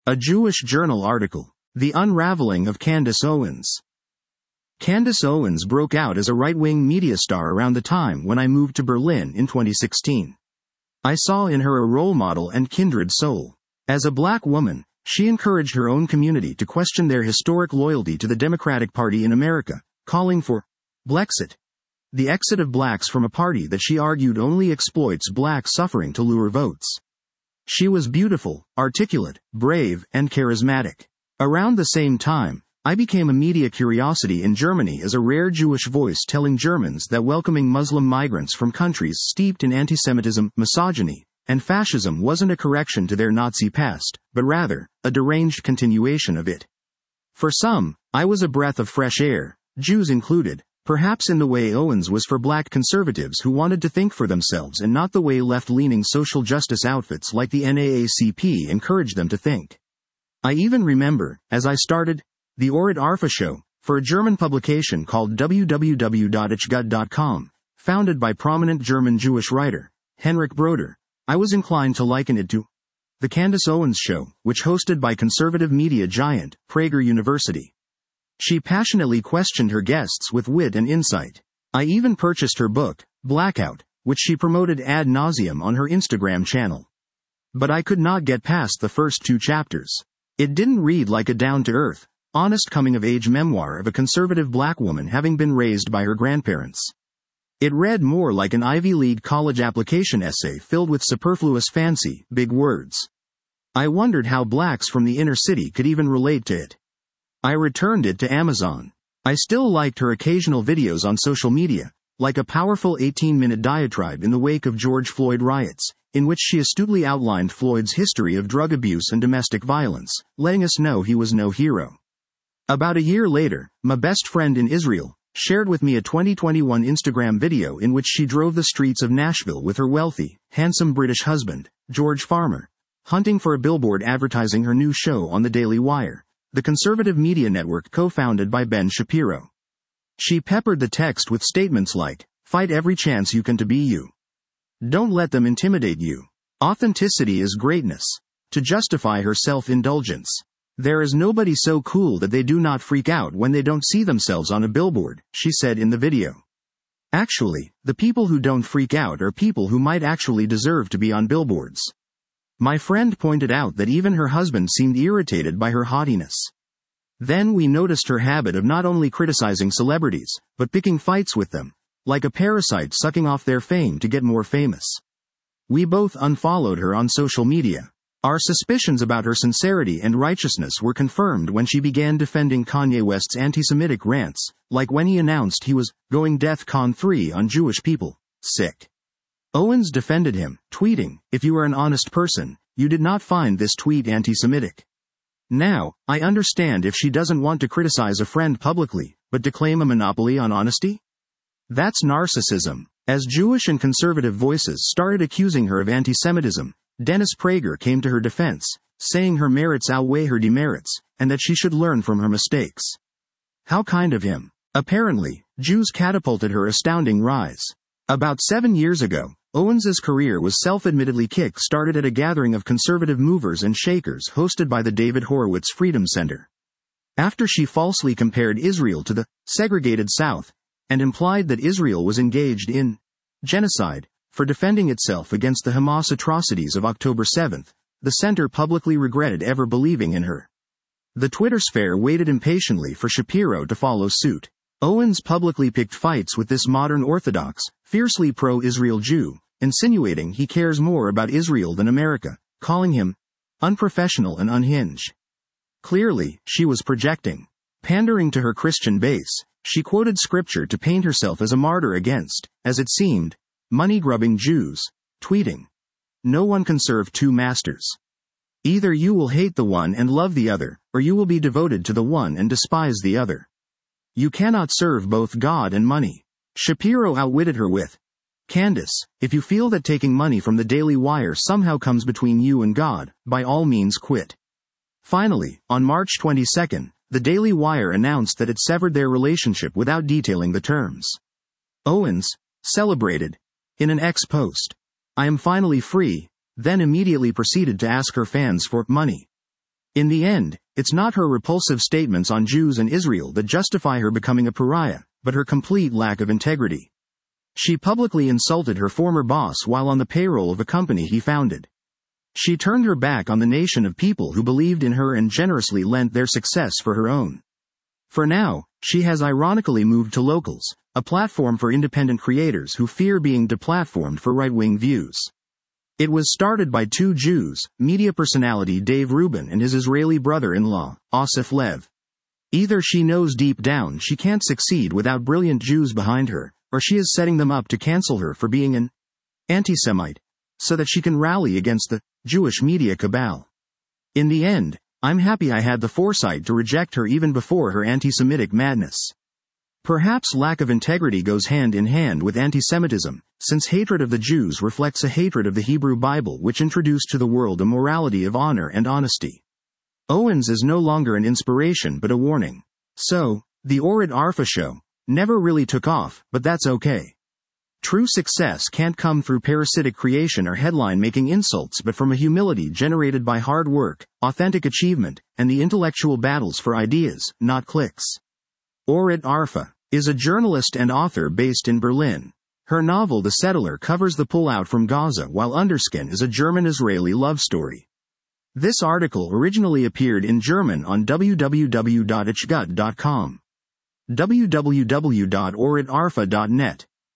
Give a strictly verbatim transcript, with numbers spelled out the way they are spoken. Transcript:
A Jewish Journal article. The Unraveling of Candace Owens. Candace Owens broke out as a right-wing media star around the time when I moved to Berlin in twenty sixteen. I saw in her a role model and kindred soul. As a black woman, she encouraged her own community to question their historic loyalty to the Democratic Party in America, calling for Blexit, the exit of blacks from a party that she argued only exploits black suffering to lure votes. She was beautiful, articulate, brave, and charismatic. Around the same time, I became a media curiosity in Germany as a rare Jewish voice telling Germans that welcoming Muslim migrants from countries steeped in anti-Semitism, misogyny, and fascism wasn't a correction to their Nazi past, but rather, a deranged continuation of it. For some, I was a breath of fresh air, Jews included, perhaps in the way Owens was for black conservatives who wanted to think for themselves and not the way left-leaning social justice outfits like the N double A C P encouraged them to think. I even remember, as I started the Orit Arfa Show, for a German publication called w w w dot ich gut dot com, founded by prominent German Jewish writer, Henrik Broder, I was inclined to liken it to The Candace Owens Show, which hosted by conservative media giant, Prager University. She passionately questioned her guests with wit and insight. I even purchased her book, Blackout, which she promoted ad nauseum on her Instagram channel. But I could not get past the first two chapters. It didn't read like a down-to-earth, honest coming-of-age memoir of a conservative black woman having been raised by her grandparents. It read more like an Ivy League college application essay filled with superfluous fancy, big words. I wondered how blacks from the inner city could even relate to it. I returned it to Amazon. I still liked her occasional videos on social media, like a powerful eighteen-minute diatribe in the wake of George Floyd riots, in which she astutely outlined Floyd's history of drug abuse and domestic violence, letting us know he was no hero. About a year later, my best friend in Israel shared with me a twenty twenty-one Instagram video in which she drove the streets of Nashville with her wealthy, handsome British husband, George Farmer, hunting for a billboard advertising her new show on the Daily Wire, the conservative media network co-founded by Ben Shapiro. She peppered the text with statements like, "Fight every chance you can to be you. Don't let them intimidate you. Authenticity is greatness." To justify her self-indulgence. "There is nobody so cool that they do not freak out when they don't see themselves on a billboard," she said in the video. Actually, the people who don't freak out are people who might actually deserve to be on billboards. My friend pointed out that even her husband seemed irritated by her haughtiness. Then we noticed her habit of not only criticizing celebrities, but picking fights with them, like a parasite sucking off their fame to get more famous. We both unfollowed her on social media. Our suspicions about her sincerity and righteousness were confirmed when she began defending Kanye West's anti-Semitic rants, like when he announced he was going DEFCON three on Jewish people. Sick. Owens defended him, tweeting, "If you are an honest person, you did not find this tweet anti-Semitic." Now, I understand if she doesn't want to criticize a friend publicly, but to claim a monopoly on honesty? That's narcissism. As Jewish and conservative voices started accusing her of anti-Semitism, Dennis Prager came to her defense, saying her merits outweigh her demerits, and that she should learn from her mistakes. How kind of him. Apparently, Jews catapulted her astounding rise. About seven years ago, Owens's career was self-admittedly kick-started at a gathering of conservative movers and shakers hosted by the David Horowitz Freedom Center. After she falsely compared Israel to the segregated South, and implied that Israel was engaged in genocide for defending itself against the Hamas atrocities of October seventh, the center publicly regretted ever believing in her. The Twitter sphere waited impatiently for Shapiro to follow suit. Owens publicly picked fights with this modern Orthodox, fiercely pro-Israel Jew, insinuating he cares more about Israel than America, calling him unprofessional and unhinged. Clearly, she was projecting. Pandering to her Christian base, she quoted scripture to paint herself as a martyr against, as it seemed, money-grubbing Jews, tweeting, "No one can serve two masters. Either you will hate the one and love the other, or you will be devoted to the one and despise the other. You cannot serve both God and money." Shapiro outwitted her with, "Candace, if you feel that taking money from the Daily Wire somehow comes between you and God, by all means quit." Finally, on March twenty-second, the Daily Wire announced that it severed their relationship without detailing the terms. Owens celebrated in an X post, "I am finally free," then immediately proceeded to ask her fans for money. In the end, it's not her repulsive statements on Jews and Israel that justify her becoming a pariah, but her complete lack of integrity. She publicly insulted her former boss while on the payroll of a company he founded. She turned her back on the nation of people who believed in her and generously lent their success for her own. For now, she has ironically moved to Locals, a platform for independent creators who fear being deplatformed for right-wing views. It was started by two Jews, media personality Dave Rubin and his Israeli brother-in-law, Asif Lev. Either she knows deep down she can't succeed without brilliant Jews behind her, or she is setting them up to cancel her for being an anti-Semite, so that she can rally against the Jewish media cabal. In the end, I'm happy I had the foresight to reject her even before her anti-Semitic madness. Perhaps lack of integrity goes hand in hand with anti-Semitism, since hatred of the Jews reflects a hatred of the Hebrew Bible, which introduced to the world a morality of honor and honesty. Owens is no longer an inspiration but a warning. So, the Orit Arfa show never really took off, but that's okay. True success can't come through parasitic creation or headline-making insults but from a humility generated by hard work, authentic achievement, and the intellectual battles for ideas, not clicks. Orit Arfa is a journalist and author based in Berlin. Her novel The Settler covers the pullout from Gaza, while Underskin is a German-Israeli love story. This article originally appeared in German on w w w dot ich gut dot com. w w w dot orit arfa dot net